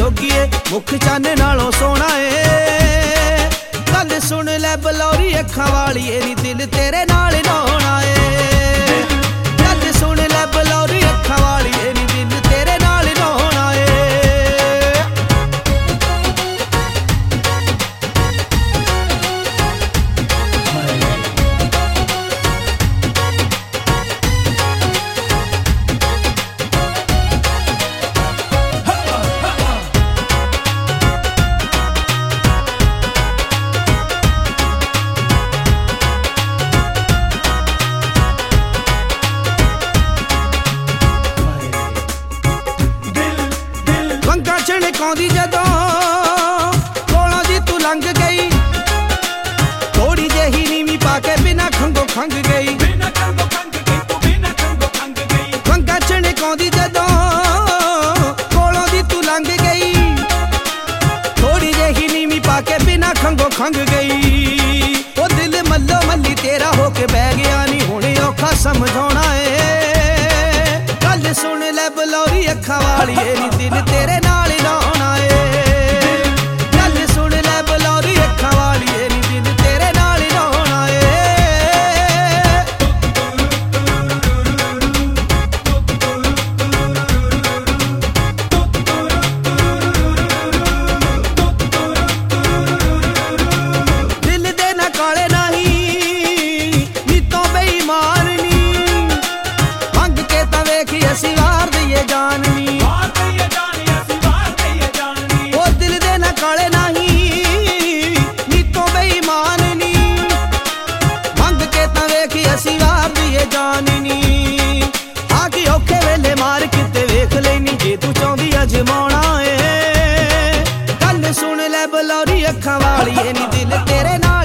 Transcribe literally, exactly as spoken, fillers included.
जोगीए मुख चन्न नालों सोना ए। गल सुन लै बलौरी अखां वालीए नी दिल तेरे नाल नौना ए। गल सुन लै बलौरी अखां वालीए नी दिल तेरे नाल नौना ए। छिड़काउंदी जदों कोलों दी तू लंघ गई, थोड़ी जेही नीवी पाके बिना खंगो खंग गई। वंगा छिड़काउंदी जदों कोलों दी तू लंघ गई, थोड़ी जेही नीवी पाके बिना खंगो खंग गई। ओ दिल मल्लो मल्ली तेरा होके बह गया नी हुण औखा समझाउणा ए। गल सुन लै बलौरी अखां वालीए नी दिल तेरे नाल नौना ए। गल सुन लै बलौरी अखां वालीए नी दिल तेरे नाल नौना ए। दिल दे ना काले नहीं नीतों बेईमान नी, मंग के तां वेखी असीं वार दईए जान नी। काले नहीं नीतों बेईमान नी, मंग के तां वेखी असीं वार दईए जान नी। आके औखे वेले मार किते वेख लैनी जे तू चाहुंदी अजमाउणा ए। गल सुन लै बलौरी अखां वालीए नी दिल तेरे नाल